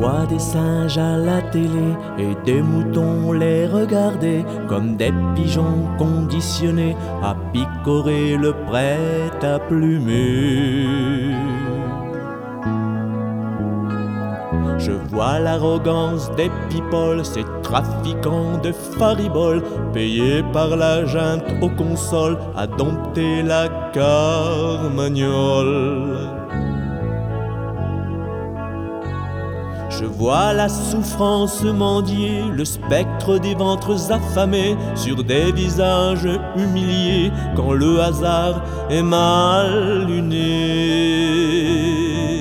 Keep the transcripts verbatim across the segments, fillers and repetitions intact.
vois des singes à la télé et des moutons les regarder comme des pigeons conditionnés à picorer le prêt-à-plumer. Je vois l'arrogance des people, ces trafiquants de fariboles, payés par la junte aux consoles à dompter la carmagnole. Je vois la souffrance mendier, le spectre des ventres affamés sur des visages humiliés quand le hasard est mal luné.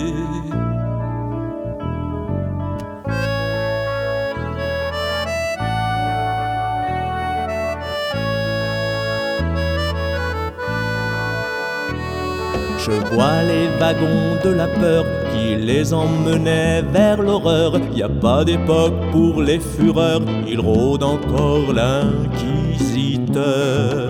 Je vois les wagons de la peur qui les emmenaient vers l'horreur. Y a pas d'époque pour les fureurs, il rôde encore l'inquisiteur.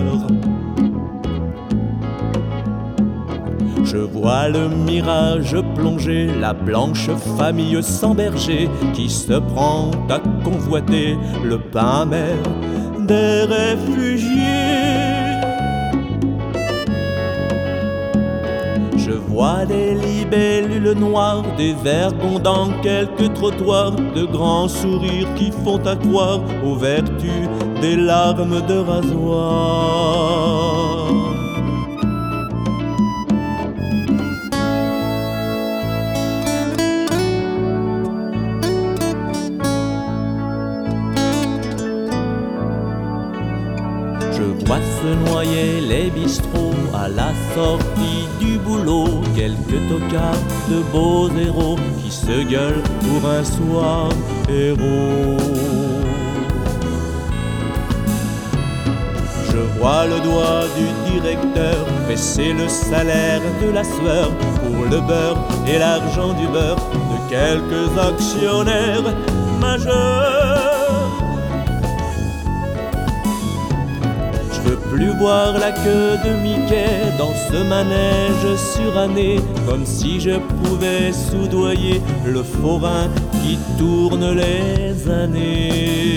Je vois le mirage plonger, la blanche famille sans berger qui se prend à convoiter le pain amer des réfugiés. Je vois des libellules noires, des vergons dans quelques trottoirs, de grands sourires qui font accroire aux vertus des larmes de rasoir. Je vois se noyer les bistrots à la sortie du boulot, quelques tocards de beaux héros qui se gueulent pour un soir héros. Je vois le doigt du directeur baisser le salaire de la sueur pour le beurre et l'argent du beurre de quelques actionnaires majeurs. Je veux plus voir la queue de Mickey dans ce manège suranné, comme si je pouvais soudoyer le forain qui tourne les années.